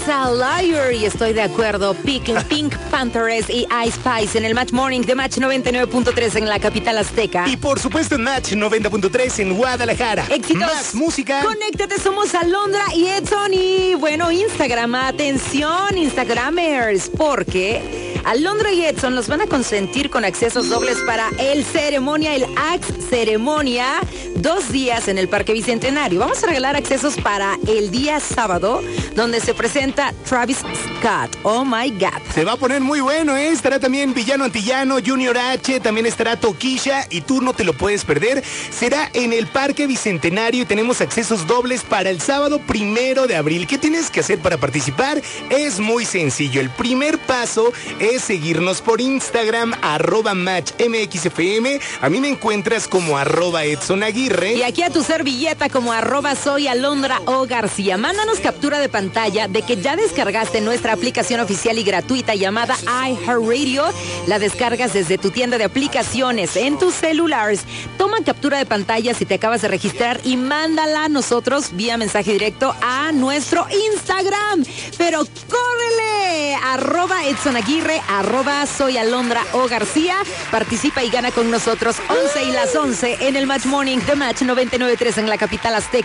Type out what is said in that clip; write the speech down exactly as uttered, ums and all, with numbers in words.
a liar y estoy de acuerdo. Pink, Pink Panthers y Ice Spice en el Match Morning de Match noventa y nueve punto tres en la capital azteca. Y por supuesto en Match noventa punto tres en Guadalajara. Éxitos. Más música. Conéctate, somos Alondra y Edson. Y bueno, Instagram, atención, Instagramers, porque Alondra y Edson los van a consentir con accesos dobles para el ceremonia, el Axe Ceremonia, dos días en el Parque Bicentenario. Vamos a regalar accesos para el día sábado, donde se presenta Travis Scott. Oh my God. Se va a poner muy bueno, ¿eh? Estará también Villano Antillano, Junior H, también estará Toquilla y tú no te lo puedes perder. Será en el Parque Bicentenario y tenemos accesos dobles para el sábado primero de abril. ¿Qué tienes que hacer para participar? Es muy sencillo. El primer paso es seguirnos por Instagram, arroba Match M X F M. A mí me encuentras como arroba Edson Aguirre. Y aquí a tu servilleta como arroba soy Alondra O García. Mándanos captura de pantalla de que ya descargaste nuestra aplicación oficial y gratuita llamada iHeartRadio. La descargas desde tu tienda de aplicaciones en tus celulares. Toma captura de pantalla si te acabas de registrar y mándala a nosotros vía mensaje directo a nuestro Instagram. Pero córrele, arroba Edson Aguirre, arroba soy Alondra O García. Participa y gana con nosotros once y las once en el Match Morning de Match noventa y nueve punto tres en la capital azteca.